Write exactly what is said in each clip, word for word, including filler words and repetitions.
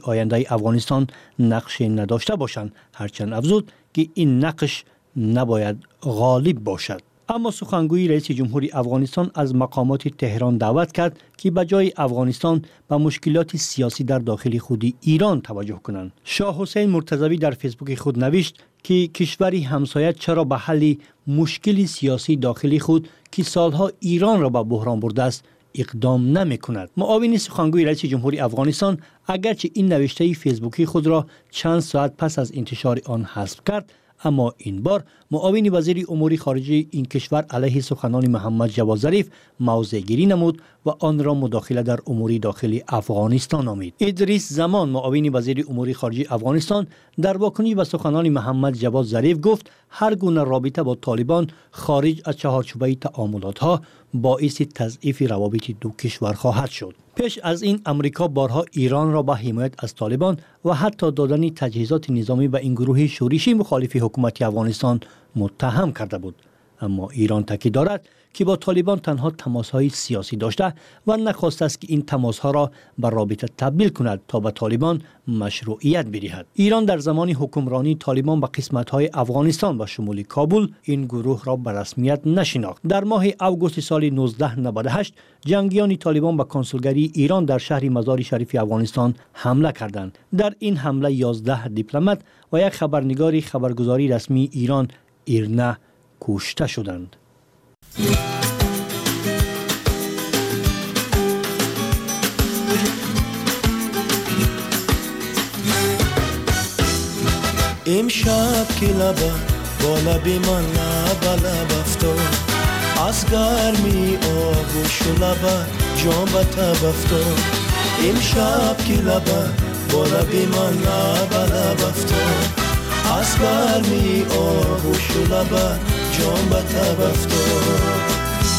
آینده افغانستان نقش نداشته باشند، هرچند افزود که این نقش نباید غالب باشد. اما سخنگوی رئیس جمهور افغانستان از مقامات تهران دعوت کرد که به جای افغانستان به مشکلات سیاسی در داخل خود ایران توجه کنند. شاه حسین مرتضوی در فیسبوک خود نوشت که کشوری همسایه چرا به حل مشکل سیاسی داخلی خود که سالها ایران را به بحران برده است اقدام نمی کند. معاون سخنگوی رئیس جمهور افغانستان اگرچه این نوشته فیسبوکی خود را چند ساعت پس از انتشار آن حذف کرد، اما این بار معاون وزیر امور خارجه این کشور علیه سخنان محمد جواد ظریف موضع گیری نمود و آن را مداخله در امور داخلی افغانستان نامید. ادریس زمان معاون وزیر امور خارجه افغانستان در واکنش به سخنان محمد جواد ظریف گفت هر گونه رابطه با طالبان خارج از چهارچوبه تعاملات ها باعث تضعیف روابط دو کشور خواهد شد. پیش از این امریکا بارها ایران را با حمایت از طالبان و حتی دادن تجهیزات نظامی به این گروه شورشی مخالف حکومت افغانستان متهم کرده بود. اما ایران تاکید دارد که با طالبان تنها تماس‌های سیاسی داشته و نخواسته است که این تماس‌ها را به رابطه تبدیل کند تا به طالبان مشروعیت بدهد. ایران در زمان حکمرانی طالبان به قسمت‌های افغانستان و شمول کابل این گروه را به رسمیت نشناخت. در ماه اوگوست سال نوزده نود و هشت جنگیان طالبان به کنسولگری ایران در شهر مزار شریف افغانستان حمله کردند. در این حمله یازده دیپلمات و یک خبرنگار خبرگزاری رسمی ایران ایرنا کشته شدند. امشب که لبه با لب من لب لب افتاد، از گرمی آغوش و لبه جان به تب افتاد. امشب که لبه با لب من لب لب افتاد، از گرمی آغوش و لبه جان به تب افتاد.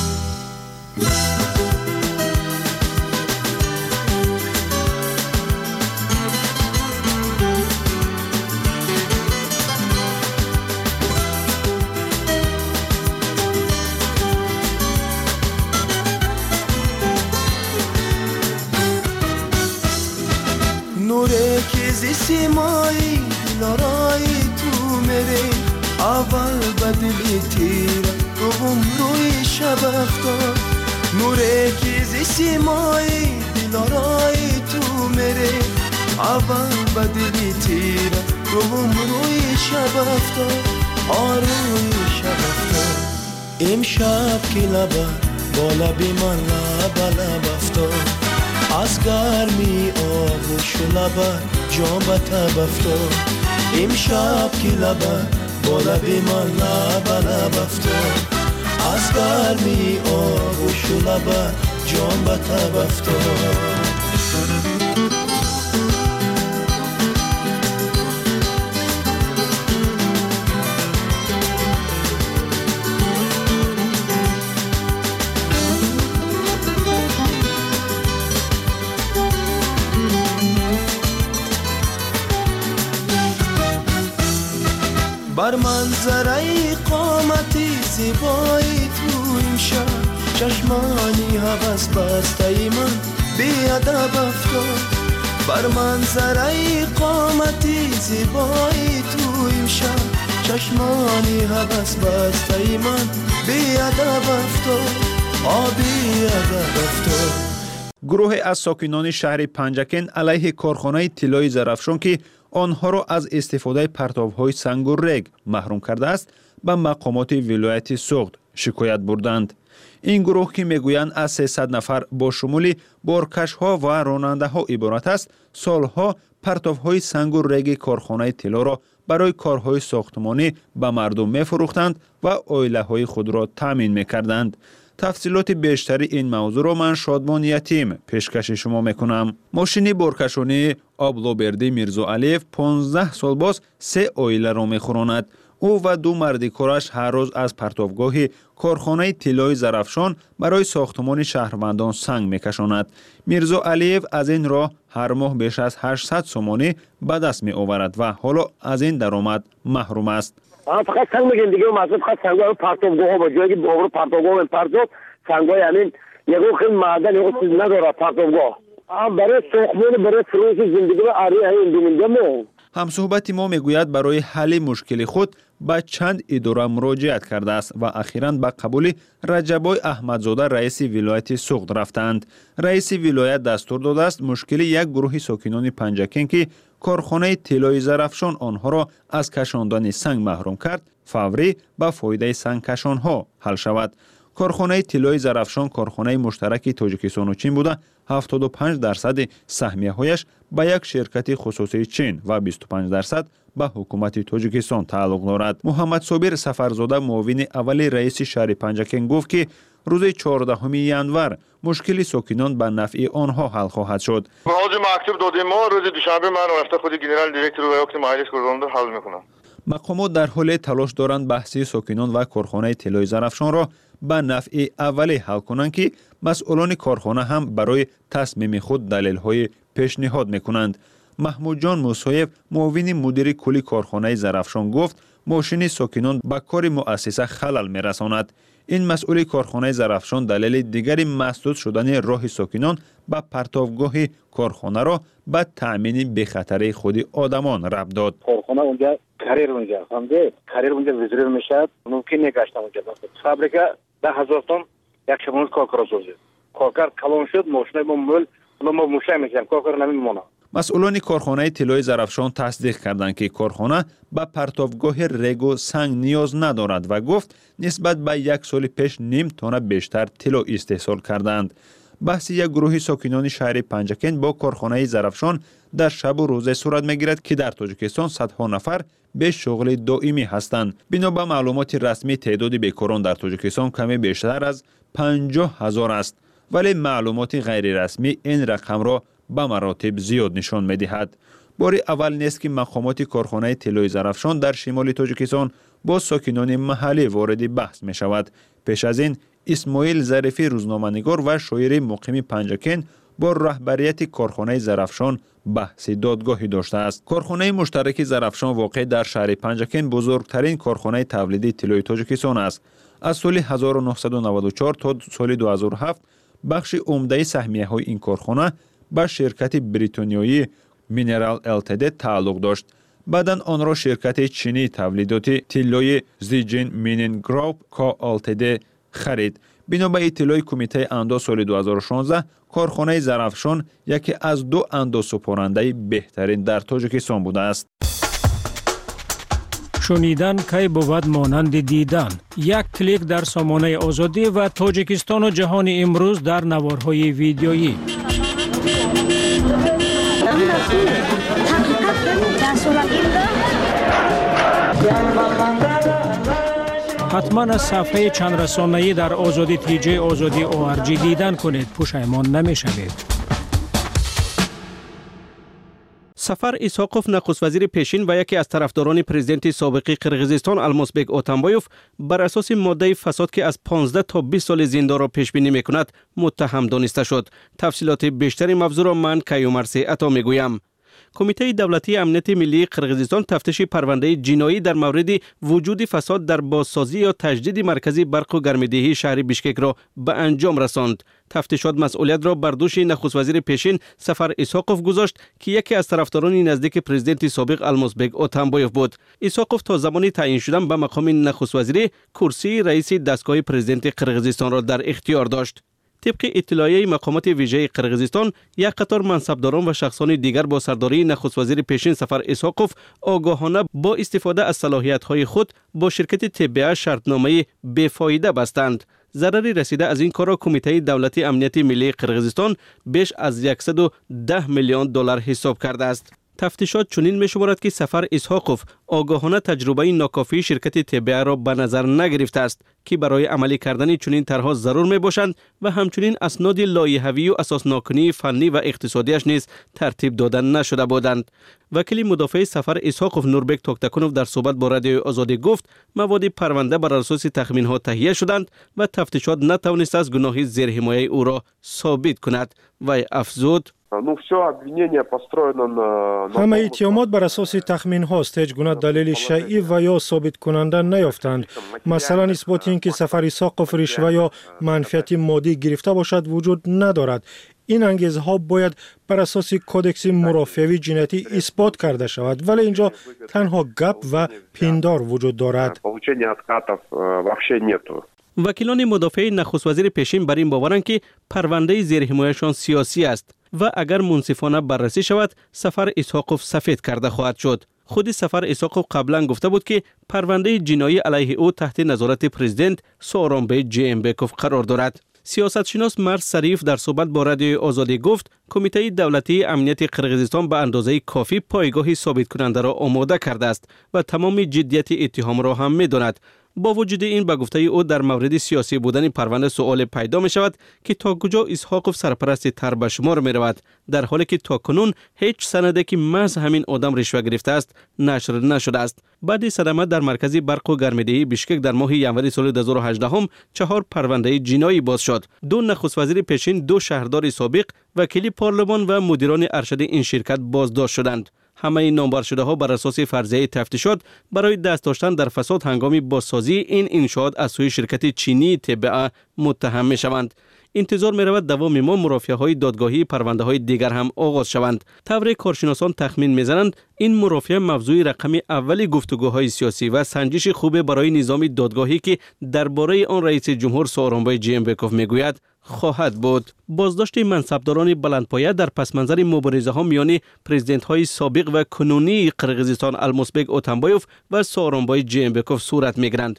نوره که زی سیمایی لارای تو میره، اول به دلی تیره دوم روی شب افتاد. نوره که زی سیمایی لارای تو میره، اول به دلی تیره دوم روی شب افتاد. آروی شب افتاد. امشب که لبه با لبی من لب لب افتاد، از گرمی آغوش و لبه جان به تب افتاد. امشب که لبه با لبی من لب لب افتاد، از گرمی آغوش و لبه جان به تب افتاد. بر منظره قامتی زیبایی تو امشب، چشمانی هوس بسته من بیادب افتاد. بر منظره قامتی زیبایی تو امشب، چشمانی هوس بسته من بیادب افتاد. آبی ادب افتاد. گروه از ساکنان شهر پنجکن علیه کارخانه طلای زرافشان که آنها را از استفاده پرتاب‌های سنگ و ریگ محروم کرده است به مقامات ولایت سوخت شکایت بردند. این گروه که میگویند از سیصد نفر با شمول بارکش‌ها و راننده‌ها عبارت است، سالها پرتاب‌های سنگ و ریگ کارخانه طلا را برای کارهای ساختمانی به مردم می‌فروختند و عائله‌های خود را تامین می‌کردند. تفصیلات بیشتری این موضوع را من شادمان یتیم پیشکش شما میکنم. ماشین بارکشانی آبلوبردی میرزا علیف پانزده سال باز سه عائله را میخوراند. او و دو مرد کارش هر روز از پرتابگاه کارخانه طلای زرافشان برای ساختمان شهروندان سنگ میکشاند. میرزا علیف از این راه هر ماه بیش از هشتصد سومانی به دست می آورد و حالا از این درآمد محروم است. فقط سنگ میگن دیگه، مقصد فقط سنگ‌های پرتابگاه با جایی که باور پرتابگاه پرتاب سنگ‌های همین یکو خیلی معدن یکو چیز نداره. پرتابگاه برای ساختمان برای فروش زندگی و آری این دومینجا مو همصحبت ما میگوید برای حل مشکل خود به چند اداره مراجعت کرده است و اخیراً به قبول رجبای احمدزاده رئیس ولایت سوخت رفتند. رئیس ولایت دستور داده است مشکل یک گروه ساکنان پنجکین که کارخانه طلای زرافشان آنها را از کشاندن سنگ محروم کرد، فوری به فایده سنگ کشان ها حل شود. کارخانه طلای زرافشان کارخانه مشترک تاجیکستان و چین بوده، هفتاد و پنج درصد سهمیه هایش به یک شرکت خصوصی چین و بیست و پنج درصد به حکومت تاجیکستان تعلق دارد. محمد صابر سفرزاده معاون اول رئیس شهر پنجکین گفت که روز چهاردهم ینور مشکل ساکنان به نفع آنها حل خواهد شد. موضوع مکتوب دادیم ما روز دوشنبه من رفته خود گنرال دیرکتور و وقت مجلس گردانده حل میکنم. مقامات در حال تلاش دارند بحثی ساکنان و کارخانه طلای زرافشان را به نفع اولی حل کنند که مسئولان کارخانه هم برای تصمیم خود دلیل‌های پیشنهاد میکنند. محمود جان موسویف معاون مدیر کلی کارخانه زرافشان گفت ماشین ساکنان به کار مؤسسه خلل میرساند. این مسئول کارخانه زرافشان دلیل دیگری مسدود شدن راه ساکنان به پرتابگاه کارخانه را به تأمین بخطری خود آدمان ربط داد. کارخانه اونجا کریر اونجا خونده کریر اونجا وزیر میشد ممکن نگاشتم اونجا فابریکه ده هزار تن یک شبانه کار کرده سوزید کارگر کلان شد ماشین ما مول ما مشای میکنیم کارگر نمیمونه. مسئولان کارخانه طلای زرافشان تصدیق کردند که کارخانه به پرتابگاه رگ و سنگ نیاز ندارد و گفت نسبت به یک سال پیش نیم تانه بیشتر طلا استحصال کردند. بحث یک گروه ساکنان شهر پنجکین با کارخانه زرافشان در شب و روز صورت میگیرد که در تاجیکستان صدها نفر به شغل دائمی هستند. بنا به معلومات رسمی تعداد بیکاران در تاجیکستان کمی بیشتر از پنجاه هزار است، ولی معلومات غیر رسمی این رقم را به مراتب زیاد نشان می‌دهد. بار اول نیست که مقامات کارخانه طلای زرافشان در شمال تاجیکستان با ساکنان محلی وارد بحث می شود. پیش از این اسماعیل ظریفی روزنامه‌نگار و شاعر مقیم پنجکین با رهبریت کارخانه زرافشان بحث دادگاهی داشته است. کارخانه مشترک زرافشان واقع در شهر پنجکین بزرگترین کارخانه تولیدی طلای تاجیکستان است. از سال هزار و نهصد و نود و چهار تا سال دو هزار و هفت بخش عمده سهمیه های این کارخانه به شرکت بریتانیایی مینرال التد تعلق داشت. بعداً آن را شرکت چینی تولیدات طلای زیجین مینین گروپ کا التد خرید. بنا به اطلاع کمیته انداز سال دو هزار و شانزده کارخانه زرافشان یکی از دو انداز سپارنده بهترین در تاجیکستان بوده است. شنیدن کی بود مانند دیدن. یک کلیک در سامانه آزادی و تاجیکستان و جهان امروز در نوارهای ویدیویی. حتما از صفحه چند رسانه‌ای در آزادی تیجی آزادی او ار جی دیدن کنید، پشیمان نمی‌شوید. سفر ایساقوف نخست وزیر پیشین و یکی از طرفداران پرزیدنت سابق قرغیزستان المازبک اتنبایوف بر اساس ماده فساد که از پانزده تا بیست سال زندان را پیش بینی می‌کند متهم دانسته شد. تفصیلات بیشتری موضوع را من کیومرسی عطا می‌گویم. کمیته دولتی امنیت ملی قرغیزستان تفتیش پرونده جنایی در مورد وجود فساد در بازسازی یا تجدید مرکزی برق و گرمایدهی شهر بیشکک را به انجام رساند. تفتیشات مسئولیت را بر دوش نخست وزیر پیشین سفر ایساقوف گذاشت که یکی از طرفداران نزدیک پرزیدنت سابق المازبک اتنبایوف بود. ایساقوف تا زمانی تعیین شدن به مقام نخست وزیری کرسی رئیس دستگاه پرزیدنت قرغیزستان را در اختیار داشت. طبق اطلاعیه مقامات ویژه قرغیزستان، یک قطار منصبداران و شخصان دیگر با سرداری نخست وزیر پیشین سفر ایساقوف آگاهانه با استفاده از صلاحیت‌های خود با شرکت تبع شرطنامه بی‌فایده بستند. ضرری رسیده از این کار را کمیته دولتی امنیت ملی قرغیزستان بیش از صد و ده میلیون دلار حساب کرده است. تفتیشات چنین می شمارد که سفر ایساقوف آگاهانه تجربه ناکافی شرکت تبع را به نظر نگرفته است که برای عملی کردن چنین طرح‌ها ضرور می باشند و همچنین اسناد لایحه‌ای و اساسناکنی فنی و اقتصادیش نیز ترتیب داده نشده بودند. وکیل مدافع سفر ایساقوف نوربک توکتکونوف در صحبت با رادیو آزادی گفت مواد پرونده بر اساس تخمین‌ها تهیه شدند و تفتیشات نتوانست از گناه زیرحمایه او را ثابت کند. و افزود همه اتهامات بر اساس تخمین هاست، هیچ گونه دلیل شیعی و یا ثابت کننده نیافتند. مثلا اثبات اینکه سفر ایساقوف رشوه یا منفعت مادی گرفته باشد وجود ندارد. این انگیزه ها باید بر اساس کودکس مرافعه جنایتی اثبات کرده شود، ولی اینجا تنها گپ و پندار وجود دارد. وکیلان مدافع نخست وزیر پیشین بر این باورند که پرونده زیر حمایتشان سیاسی است و اگر منصفانه بررسی شود سفر ایساقوف سفید کرده خواهد شد. خود سفر ایساقوف قبلا گفته بود که پرونده جنایی علیه او تحت نظارت پرزیدنت سورونبای جیمبکوف قرار دارد. سیاستشناس مرد صریف در صحبت با رادیوی آزادی گفت کمیته دولتی امنیت قرقیزستان به اندازه کافی پایگاه ثابت کننده را آماده کرده است و تمام جدیت اتهام را هم می‌داند. با وجود این به گفته او در مورد سیاسی بودن پرونده سوال پیدا می شود که تا کجا ایسحاقوف سرپرست تر به شمار می رود، در حالی که تا کنون هیچ سنده که محض همین آدم رشوه گرفته است نشر نشده است. بعد صدمه در مرکز برق و گرمایدهی بشکک در ماه ینوری سال دو هزار و هجده هم چهار پرونده جنایی باز شد. دو نخست وزیر پیشین، دو شهردار سابق، وکیل پارلمان و مدیران ارشد این شرکت بازداشت شدند. همه این نامبر شده ها بر اساس فرضیه تفتیشات برای دست داشتن در فساد هنگامی بازسازی این انشاءات از سوی شرکت چینی تبعه متهم می شوند. انتظار می رود دوام ما مرافعه های دادگاهی پرونده های دیگر هم آغاز شوند. طور کارشناسان تخمین می زنند این مرافعه موضوع رقم اولی گفتگوهای سیاسی و سنجش خوب برای نظام دادگاهی که درباره آن رئیس جمهور سورونبای جیمبکوف می گوید خواهد بود. بازداشت منصبداران بلندپایه در پس منظر مبارزه ها میان پرزیدنت های سابق و کنونی قرقیزستان المازبک اوتانبایوف و سورونبای جیمبکوف صورت می گیرند.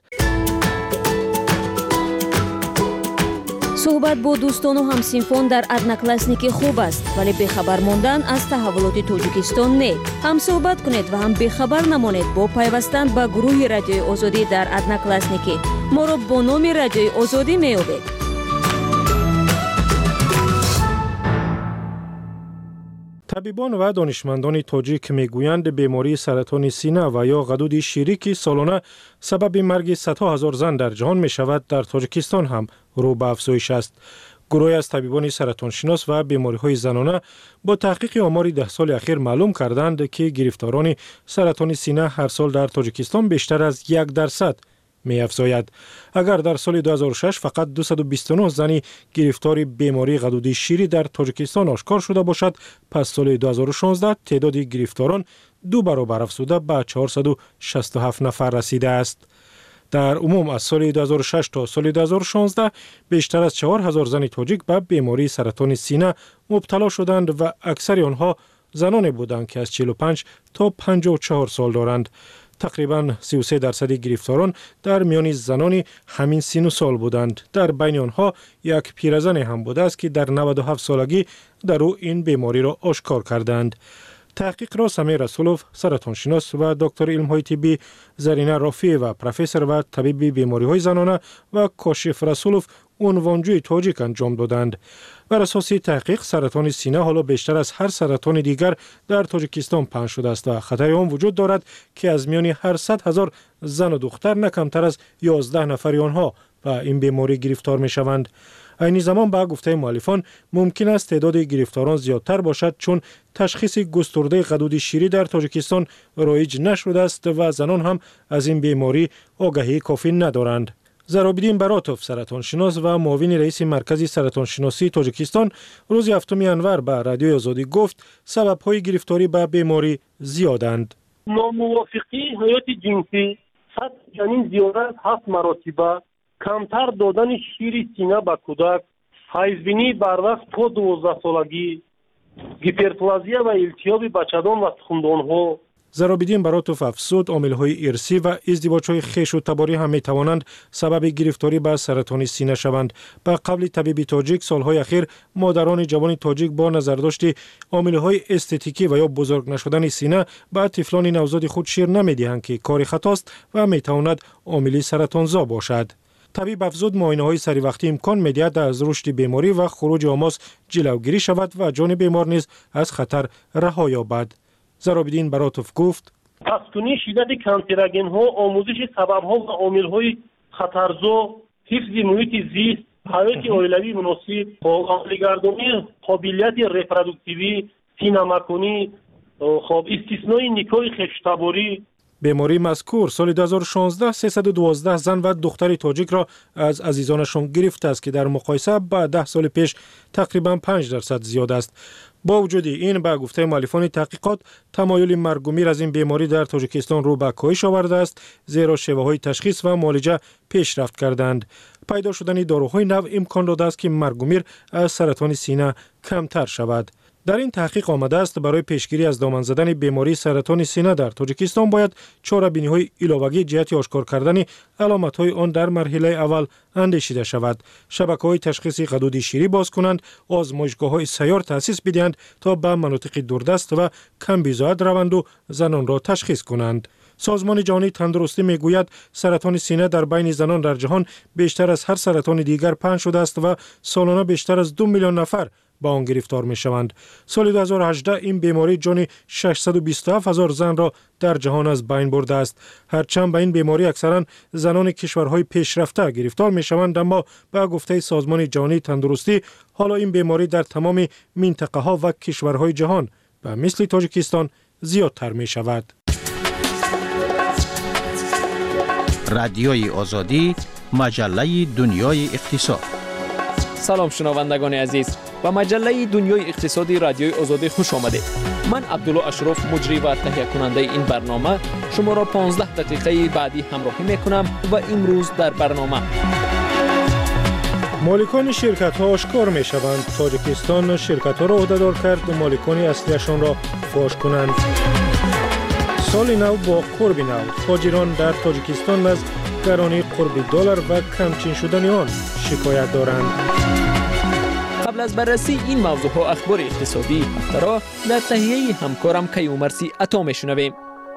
صحبت با دوستان و همسینفون در ادناکلاسنیکی خوب است، ولی بخبر ماندن از تحولات تاجیکستان نه. هم صحبت کنید و هم بخبر نمانید با پیوستن به گروه رادیوی آزادی در ادناکلاسنیکی. ما را با نام رادیوی آزادی می‌یابید. طبیبان و دانشمندان تاجیک میگویند بیماری سرطان سینه و یا غدود شیری که سالانه سبب مرگ صدها هزار زن در جهان می شود در تاجیکستان هم رو به افزایش است. گروهی از طبیبان سرطان شناس و بیماری های زنانه با تحقیق آمار ده سال اخیر معلوم کردند که گرفتاران سرطان سینه هر سال در تاجیکستان بیشتر از یک درصد می افزاید. اگر در سال دو هزار و شش فقط دویست و بیست و نه زنی گرفتار بیماری غدودی شیری در تاجیکستان آشکار شده باشد، پس سال دو هزار و شانزده تعداد گرفتاران دو برابر افزوده به چهارصد و شصت و هفت نفر رسیده است. در عموم از سال دو هزار و شش تا سال دو هزار و شانزده بیشتر از چهار هزار زن تاجیک به بیماری سرطان سینه مبتلا شدند و اکثر آنها زنان بودند که از چهل و پنج تا پنجاه و چهار سال دارند. تقریباً سی و سه درصد گرفتاران در میان زنان همین سن و سال بودند. در بین آنها یک پیرزن هم بوده است که در نود و هفت سالگی در او این بیماری را آشکار کردند. تحقیق را سمیر رسولوف، سرطان شناس و دکتر علم های طبی زرینه رافی و پروفسور و طبیب بیماری های زنانه و کاشف رسولوف عنوانجوی تاجیک انجام دادند. بر اساس تحقیق سرطان سینه حالا بیشتر از هر سرطان دیگر در تاجیکستان پنهان شده است و خطر آن وجود دارد که از میان هر صد هزار زن و دختر نه کمتر از یازده نفر آنها به این بیماری گرفتار می شوند. این زمان به گفته مؤلفان ممکن است تعداد گرفتاران زیادتر باشد چون تشخیص گسترده غدود شیری در تاجیکستان رایج نشده است و زنان هم از این بیماری آگاهی کافی ندارند. زرابیدین براتوف، سرطان شناس و معاون رئیس مرکز سرطان شناسی تاجیکستان، روز هفتم ینور به رادیوی آزادی گفت سبب‌های گرفتاری به بیماری زیادند. ناموافقی حیات جنسی، سطح جنین زیاده از هفت مراتبه، کمتر دادن شیر سینه به کودک، حیضبینی بر وقت تا دوازده سالگی، هیپرپلازیا و التیاب بچه‌دان و تخمدان‌ها. زرابیدین براتوف افزود عامل‌های ارثی و ازدواج‌های خویش و تباری هم می‌توانند سبب گرفتاری به سرطان سینه شوند. با قبل طبیب تاجیک سالهای اخیر مادران جوان تاجیک با نظرداشت عامل‌های استتیکی و یا بزرگ نشدن سینه به طفلان نوزاد خود شیر نمی‌دهند که کاری خطاست و می‌تواند عامل سرطانزا باشد. طبیب افزود معاینه‌های سری وقتی امکان می‌دهد از رشد بیماری و خروج آماس جلوگیری شود و جان بیمار نیز از خطر رها یابد. زرابیدین براتوف گفت پسکنی شدت کانسراژن ها، آموزش سبب ها و عامل های خطرزا، حفظ محیط زیست، حیات عائلوی مناسب، عاملگردانی قابلیت رپرودوکتیوی، سینه‌مکانی، خب استثنای نکاح خویشتباری. بیماری مذکور سال دو هزار و شانزده سیصد و دوازده زن و دختر تاجیک را از عزیزانشان گرفته است که در مقایسه با ده سال پیش تقریبا پنج درصد زیاد است. با وجود این به گفته مؤلفان تحقیقات تمایل مرگ و میر از این بیماری در تاجیکستان رو به کاهش آورده است، زیرا شیوه‌های تشخیص و معالجه پیشرفت کردند. پیدا شدن داروهای نو امکان داده است که مرگ و میر از سرطان سینه کمتر شود. در این تحقیق آمده است برای پیشگیری از دامن زدن بیماری سرطان سینه در تاجیکستان باید چاره‌بینی‌های علاوه‌ای جهت آشکار کردن علامت‌های آن در مرحله اول اندیشیده شود. شبکه‌های تشخیصی غدود شیری باز کنند، آزمایشگاه‌های سیار تأسیس بدهند تا به مناطق دوردست و کم بیزاید روند و زنان را تشخیص کنند. سازمان جهانی تندرستی میگوید سرطان سینه در بین زنان در جهان بیشتر از هر سرطان دیگر پنهان شده است و سالانه بیشتر از دو میلیون نفر با آن گرفتار می شوند. سال دو هزار و هجده این بیماری جان ششصد و بیست و هفت هزار زن را در جهان از بین برده است. هرچند به این بیماری اکثرا زنان کشورهای پیشرفته گرفتار می شوند، اما به گفته سازمان جهانی تندرستی حالا این بیماری در تمام منطقه ها و کشورهای جهان به مثل تاجیکستان زیادتر می شود. رادیوی آزادی، مجله دنیای اقتصاد. سلام شنوندگان عزیز، و مجله دنیای اقتصادی رادیوی آزادی خوش آمدید. من عبدالله اشرف مجری و تهیه کننده این برنامه شما را پانزده دقیقه بعدی همراهی میکنم و امروز در برنامه مالکان شرکت ها آشکار می شوند. تاجیکستان شرکت ها را عهدهدار کرد و مالکان اصلیشان را فاش کنند. سال نو با قرب نو، تاجران در تاجیکستان از گرانی قرب دلار و کمچین شدن آن شکایت دارند. قبل از بررسی این موضوع ها اخبار اقتصادی هفته را در تهیه همکارم کیومرسی عطا میشنویم.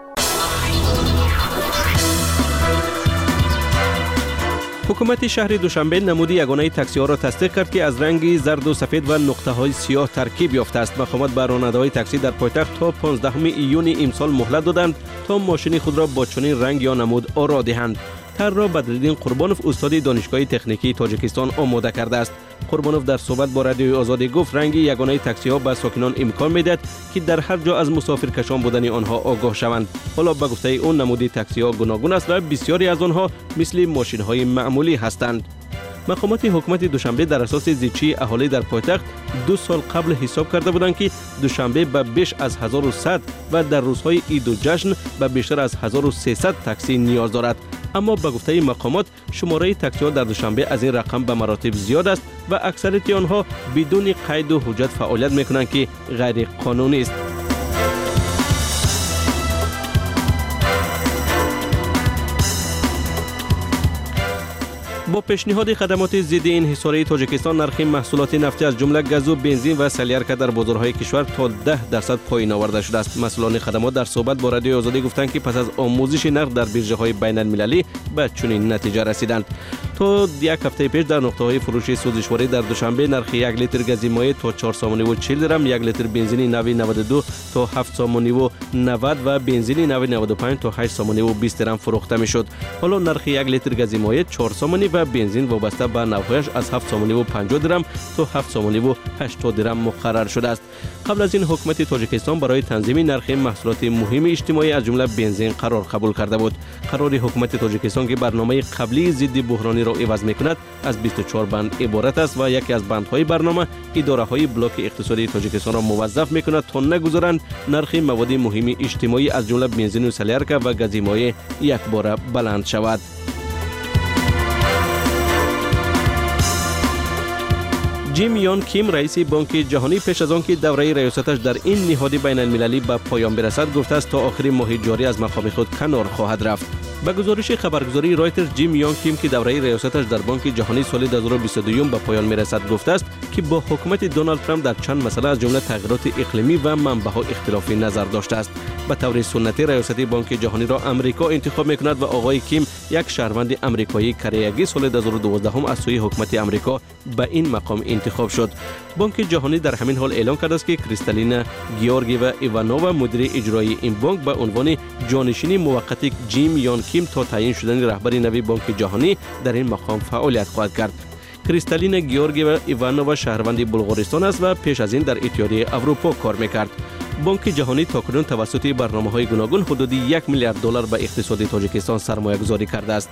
حکومت شهر دوشنبه نمود یگانه تاکسی ها را تصدیق کرد که از رنگ زرد و سفید و نقطه های سیاه ترکیب یافته است. مقامات به راننده‌های تاکسی در پایتخت تا پانزدهم ایون امسال مهلت دادند تا ماشین خود را با چنین رنگ یا نمود آرا دهند. طرح را بدرالدین قربانوف استاد دانشگاه تکنیکی تاجیکستان آماده کرده است. قربانوف در صحبت با رادیوی آزادی گفت رنگ یگانه تاکسی ها به ساکنان امکان میدهد که در هر جا از مسافرکشان بودن آنها آگاه شوند. حالا به گفته اون نمودی تاکسی ها گوناگون است و بسیاری از آنها مثل ماشین های معمولی هستند. مقامات حکومت دوشنبه در اساس زیچی اهالی در پایتخت دو سال قبل حساب کرده بودند که دوشنبه به بیش از هزار و صد و در روزهای عید و جشن به بیشتر از هزار و سیصد تاکسی نیاز دارد. اما به گفته مقامات شماره تاکسی ها در دوشنبه از این رقم به مراتب زیاد است و اکثریت آنها بدون قید و حجت فعالیت میکنند که غیر قانونی است. با پیشنهاد خدمات ضد انحصاری تاجیکستان نرخ محصولات نفتی از جمله گاز و بنزین و سلیارکا در بازارهای کشور تا ده درصد پایین آورده شده است. مسئولان خدمات در صحبت با رادیوی آزادی گفتند که پس از آموزش نرخ در بیرژه‌های بین المللی به چنین نتیجه رسیدند. تا یک هفته پیش در نقطه‌های فروش سوزشواری در دوشنبه نرخ یک لیتر گاز مایع تا چهار سوم و چهل درم، یک لیتر بنزین نو نود و دو تا هفت سوم و نود و بنزین نو نود و پنج تا هشت سوم و بیست درم فروخته میشد. حالا نرخ یک لیتر گاز مایع چهار سوم و بنزین وابسته به نوعش از هفت سوم و پنجاه درم تا هفت سوم و هشتاد درم مقرر شده است. قبل از این حکومت تاجیکستان برای تنظیم نرخ محصولات مهم اجتماعی از جمله بنزین قرار قبول کرده بود. قرار حکومت تاجیکستان که برنامه قبلی ضد بحرانی را عوض میکند از بیست و چهار بند عبارت است و یکی از بندهای برنامه اداره‌های بلاک اقتصادی تاجیکستان را موظف میکند تا نگذارند نرخ مواد مهم اجتماعی از جمله بنزین و سلیارکا و گاز مایع یک بار بلند شود. جیم یون کیم رئیس بانک جهانی پیش از آنکه دوره ریاستش در این نهاد بین المللی به پایان برسد گفته است تا آخر ماه جاری از مقام خود کنار خواهد رفت. به گزارش خبرگزاری رایترز جیم یون کیم که دوره ریاستش در بانک جهانی سال دو هزار و بیست و دو به پایان میرسد گفته است که با حکومت دونالد ترامپ در چند مسئله از جمله تغییرات اقلیمی و منبع‌ها اختلافی نظر داشته است. به طور سنتی ریاست بانک جهانی را امریکا انتخاب میکند و آقای کیم یک شهروند امریکایی کره‌ای سال دو هزار و دوازده از سوی حکومت امریکا به این مقام انتخاب شد. بانک جهانی در همین حال اعلام کرده است که کریستالینا گیورگیوا ایوانووا مدیر اجرایی این بانک به عنوان جانشین موقت جیم یون کیم تا تعیین شدن رهبر نوی بانک جهانی در این مقام فعالیت خواهد کرد. کریستالینا گیورگیوا ایوانووا شهروند بلغارستان است و پیش از این در اتحادیه اروپا کار میکرد. بانک جهانی تاکنون توسط برنامه‌های گوناگون حدود یک میلیارد دلار به اقتصاد تاجیکستان سرمایه‌گذاری کرده است.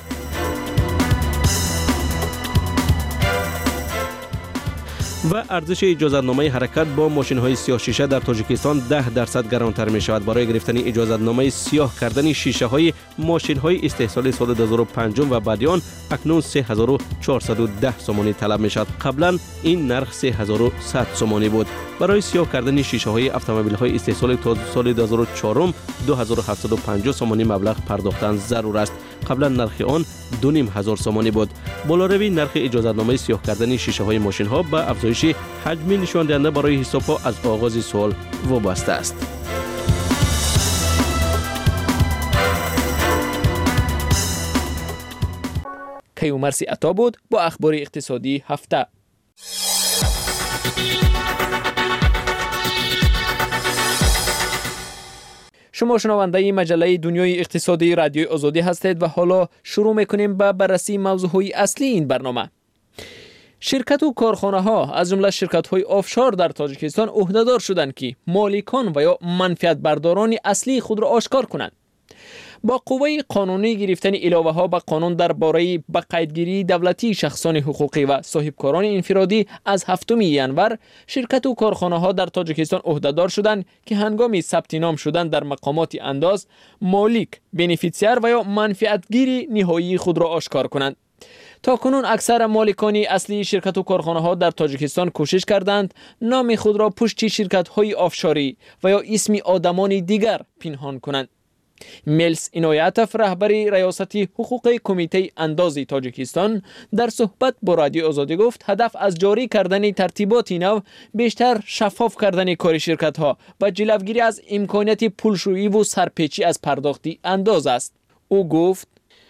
و ارزش اجازتنامه حرکت با ماشین‌های سیاه شیشه در تاجیکستان ده درصد گرانتر می شود. برای گرفتن اجازتنامه سیاه کردن شیشه‌های ماشین‌های استحصال سال دو هزار و پنج و بعد آن اکنون سه هزار و چهارصد و ده سومانی طلب می شود. قبلا این نرخ سه هزار و صد سومانی بود. برای سیاه کردن شیشه‌های اتومبیل‌های استحصال تا سال دو هزار و چهار دو هزار و هفتصد و پنجاه سومانی مبلغ پرداختن ضرور است. قبلا نرخ آن دو نیم هزار سومانی بود. بالاروی نرخ اجازتنامه سیاه کردن شیشه‌های ماشین‌ها به افزایش حجم نشان دهنده برای حساب‌ها از آغاز سال وابسته است. کیومرسی عطا بود با اخبار اقتصادی هفته. شما شنونده مجله دنیای اقتصادی رادیوی آزادی هستید و حالا شروع میکنیم به بررسی موضوعهای اصلی این برنامه. شرکت و کارخانه ها از جمله شرکت های آفشور در تاجیکستان عهدهدار شدند که مالکان و یا منفعت برداران اصلی خود را آشکار کنند. با قوه قانونی گرفتن علاوه ها به قانون درباره به قیدگیری دولتی شخصان حقوقی و صاحبکاران انفرادی از هفتم ینور، شرکت و کارخانه ها در تاجیکستان عهدهدار شدند که هنگام ثبت نام شدن در مقامات انداز مالک، بنفیسیر و یا منفعتگیر نهایی خود را آشکار کنند. تا کنون اکثر مالکان اصلی شرکت و کارخانه ها در تاجیکستان کوشش کردند نام خود را پشت شرکت های آفشاری و یا اسم آدمان دیگر پنهان کنند. میلس اینایتف رهبری ریاست حقوق کمیته اندازی تاجیکستان در صحبت با رادیو آزادی گفت هدف از جاری کردن ترتیبات نو بیشتر شفاف کردن کار شرکت ها و جلوگیری از امکانیت پولشویی و سرپیچی از پرداختی انداز است. او گفت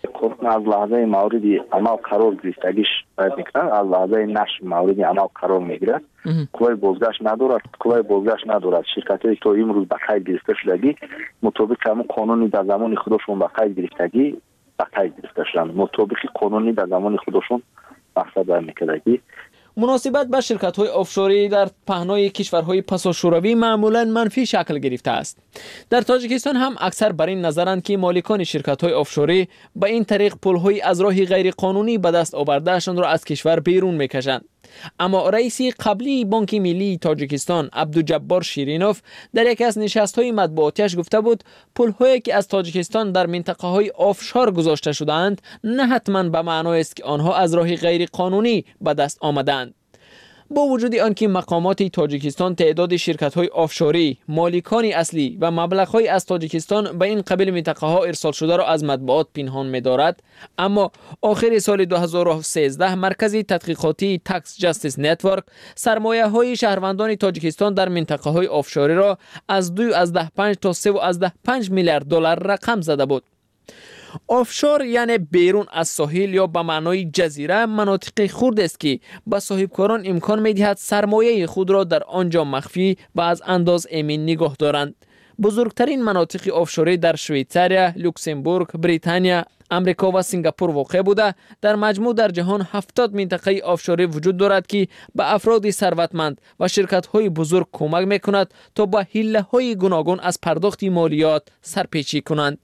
از لحظه موردی عمل قرار گرفتگیش باید میکنن، از لحظه نشر موردی عمل قرار میگیرد. قوه بازگشت ندارد، قوه بازگشت ندارد. شرکت هایی که امروز به قید گرفته شدگی مطابق همون قانونی در زمان خودشون به قید گرفتگی به قید گرفته شدند، مطابق قانونی در زمان خودشون مقصد در میکردگی. مناسبت به شرکت های آفشوری در پهنای کشورهای پسا شوروی معمولا منفی شکل گرفته است. در تاجیکستان هم اکثر بر این نظرند که مالکان شرکت های آفشوری به این طریق پولهای از راه غیر قانونی به دست آوردهشان را از کشور بیرون میکشند. اما رئیس قبلی بانک ملی تاجیکستان عبدالجبار شیرینوف در یکی از نشست‌های مطبوعاتیش گفته بود پول‌هایی که از تاجیکستان در منطقه‌های آفشور گذاشته شده‌اند نه حتما به معنای است که آنها از راه غیر قانونی به دست آمدند. با وجود آنکه مقامات تاجیکستان تعداد شرکت‌های آفشوری، مالکان اصلی و مبلغ‌های از تاجیکستان به این قبیل منطقه‌ها ارسال شده را از مطبوعات پنهان می‌دارد، اما آخر سال دو هزار و سیزده مرکز تحقیقاتی تکس جاستیس نتورک سرمایه‌های شهروندان تاجیکستان در منطقه‌های آفشوری را از دو از ده پنج تا سه و از ده پنج میلیارد دلار رقم زده بود. آفشور یعنی بیرون از ساحل یا به معنای جزیره مناطق خرد است که به صاحبکاران امکان می‌دهد سرمایه خود را در آنجا مخفی و از انداز امین نگاه دارند. بزرگترین مناطق آفشوری در شویتزاریا، لوکزامبورگ، بریتانیا، امریکا و سنگاپور واقع بوده. در مجموع در جهان هفتاد منطقه آفشوری وجود دارد که به افراد ثروتمند و شرکت‌های بزرگ کمک می‌کند تا با حیله‌های گوناگون از پرداخت مالیات سرپیچی کنند.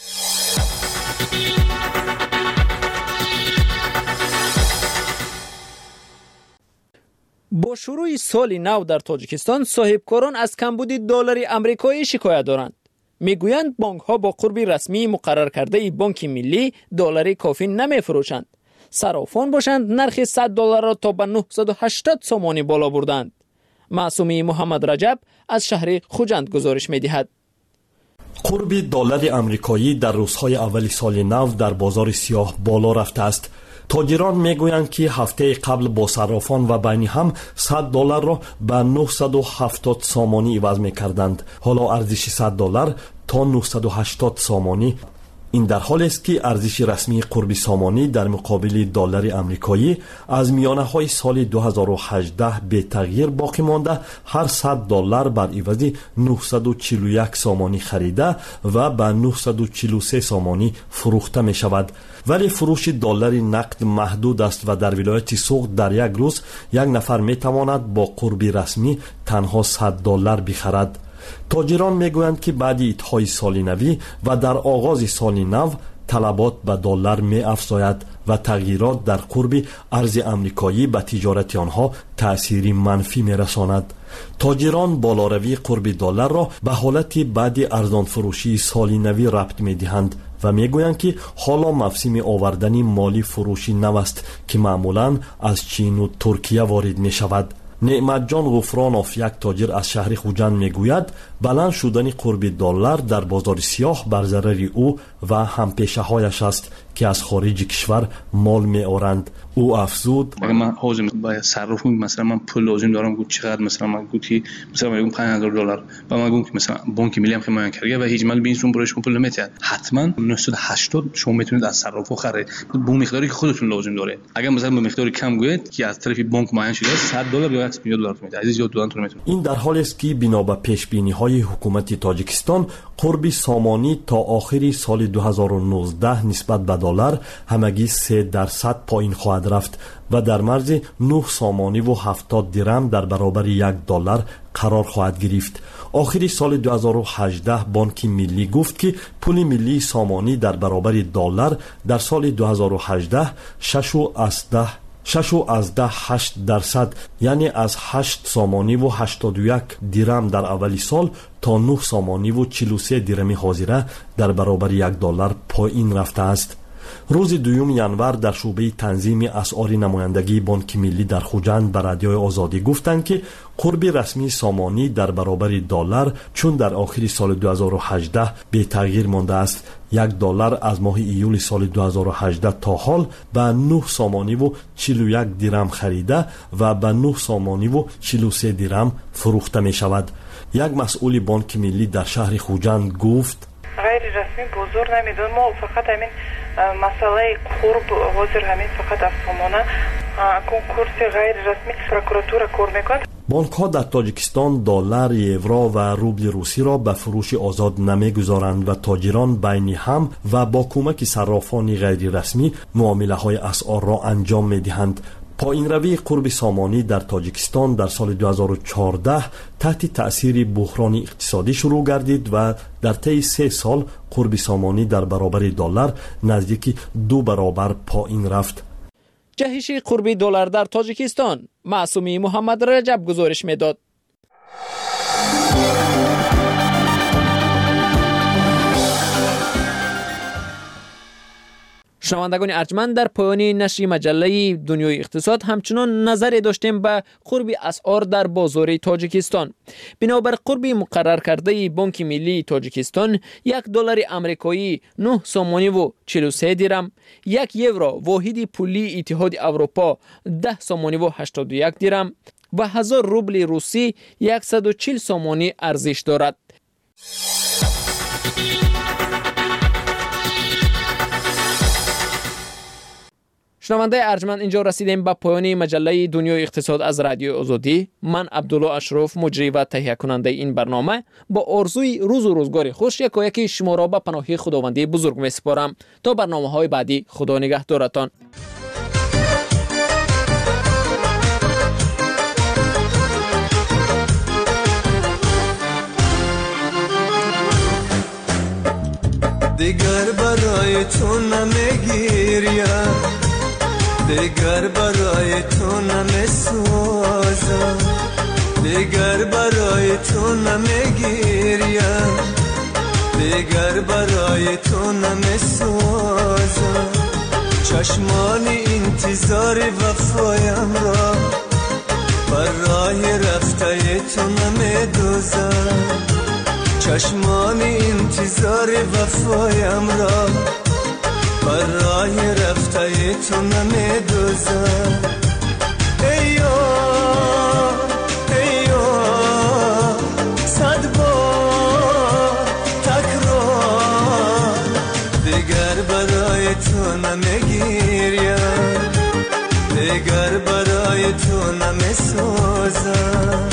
با شروع سال نو در تاجیکستان صاحبکاران از کمبود دلار آمریکایی شکایت دارند. میگویند بانک ها با قرب رسمی مقرر کرده بانک ملی دلار کافی نمیفروشند. صرافان باشند نرخ صد دلار را تا به نهصد و هشتاد سومانی بالا بردند. معصومی محمد رجب از شهر خوجند گزارش می‌دهد. قرب دلار آمریکایی در روزهای اول سال نو در بازار سیاه بالا رفته است. تاجران میگویند که هفته قبل با صرافان و بین هم صد دلار را به نهصد و هفتاد سومانی عوض میکردند. حالا ارزش صد دلار تا نهصد و هشتاد سومانی. این در حالی است که ارزش رسمی قرب سامانی در مقابل دلار آمریکایی از میانه های سال دو هزار و هجده به تغییر باقی مانده، هر صد دلار بر عوض نهصد و چهل و یک سامانی خریده و به نهصد و چهل و سه سامانی فروخته می شود. ولی فروش دلار نقد محدود است و در ولایت سوق در یک روز یک نفر می تواند با قرب رسمی تنها صد دلار بخرد. تاجران میگویند که بعد اتحای سال نوی و در آغاز سال نو طلبات به دلار می افزاید و تغییرات در قرب ارز امریکایی به تجارت آنها تأثیری منفی می رساند. تاجران بالاروی قرب دلار را به حالت بعد ارزان فروشی سال نوی ربط می دهند و می گویند که حالا موسم آوردن مالی فروشی نو است که معمولاً از چین و ترکیه وارد می شود. نعمت جان غفرانوف، یک تاجر از شهر خوجند، میگوید بلند شدن قرب دلار در بازار سیاه بر ضرر او و همپیشه هایش است که از خارج کشور مال می آورند. او افزود: اگر من حاضر باید صرف کنم، مثلا من پول لازم دارم، گفت چقدر، مثلا من گفتی مثلا من پنج هزار دلار و من گفتم مثلا بانک ملی هم که من کرده و هیچ مال بینشون برایش پول نمیتید، حتما نهصد و هشتاد شما میتونید از صرافو خرید با مقداری که خودتون لازم داره. اگر مثلا به مقداری کم گوید که از طرف بانک معین شده صد دلار یا صد دلار میده، عزیز یاد دادن میتونه. این در حالی است که بنا به پیش بینی های حکومت تاجیکستان قرب سامانی تا آخر سال دو هزار و نوزده نسبت به دلار همگی سه درصد پایین خواهد رفت و در مرز نه سامانی و هفتاد درم در برابر یک دلار قرار خواهد گرفت. آخر سال دو هزار و هجده بانک ملی گفت که پول ملی سامانی در برابر دلار در سال دو هزار و هجده شش و از ده هشت درصد، یعنی از هشت سامانی و هشتاد و یک درم در اول سال تا نه سامانی و چهل و سه درم حاضره در برابر یک دلار پایین رفته است. روز دوم ینور در شعبه تنظیم اسعار نمایندگی بانک ملی در خوجند به رادیوی آزادی گفتند که قرب رسمی سامانی در برابر دلار چون در آخر سال دو هزار و هجده به تغییر مانده است، یک دلار از ماه ایول سال دو هزار و هجده تا حال به نه سامانی و چهل و یک درم خریده و به نه سامانی و چهل و سه درم فروخته می شود. یک مسئول بانک ملی در شهر خوجند گفت: غیر رسمی بزرگ نمیدون، ما فقط همین مسئله قرب حاضر همین فقط از سامانه کنکورس غیر رسمی پروکوراتور کار میکند. بانک ها در تاجیکستان دلار، یورو و روبل روسی را به فروش آزاد نمیگذارند و تاجران بین هم و با کمک صرافان غیر رسمی معامله های اسعار را انجام میدهند. پایین روی قرب سامانی در تاجیکستان در سال دو هزار و چهارده تحت تأثیر بحران اقتصادی شروع گردید و در طی سه سال قرب سامانی در برابر دلار نزدیک دو برابر پایین رفت. جهش قرب دلار در تاجیکستان، معصومی محمد رجب گزارش میداد. شنوندگان ارجمند، در پایان نشر مجله دنیای اقتصاد همچنان نظری داشتیم به قرب اسعار در بازار تاجیکستان. بنابر قرب مقرر کرده بانک ملی تاجیکستان، یک دلار آمریکایی نه سامانی و چهل و سه درم، یک یورو واحد پولی اتحاد اروپا ده سامانی و هشتاد و یک درم و هزار روبل روسی صد و چهل سامانی ارزش دارد. شنونده ارجمند، اینجا رسیدیم به پایان مجله دنیای اقتصاد از رادیو آزادی. من عبدالله اشرف، مجری و تهیه کننده این برنامه، با آرزوی روز و روزگار خوش یکا یکی شما را به پناه خداوندی بزرگ می سپارم. تا برنامه های بعدی، خدا نگهدارتان. دیگر برای تو نمیگیریم، دیگر برای تو نمیسوزم، دیگر برای تو نمیگیریم، دیگر برای تو نمیسوزم. چشمانی انتظار وفایم را بر راه رفته تو نمیدوزم، چشمانی انتظار وفایم را بر راه رفته تو نمیدوزم. ایو ایو صد بار تکرار، دیگر برای تو نمیگیریم، دیگر برای تو نمیسوزم.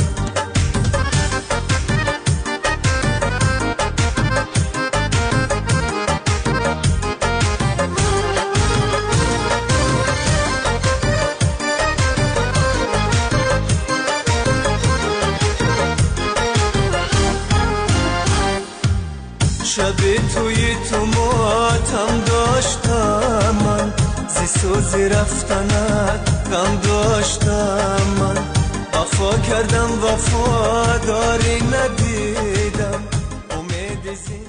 شب توی تو ماتم داشتم من، زی سوزی رفتنت غم داشتم من. وفا کردم وفاداری ندیدم، امید زی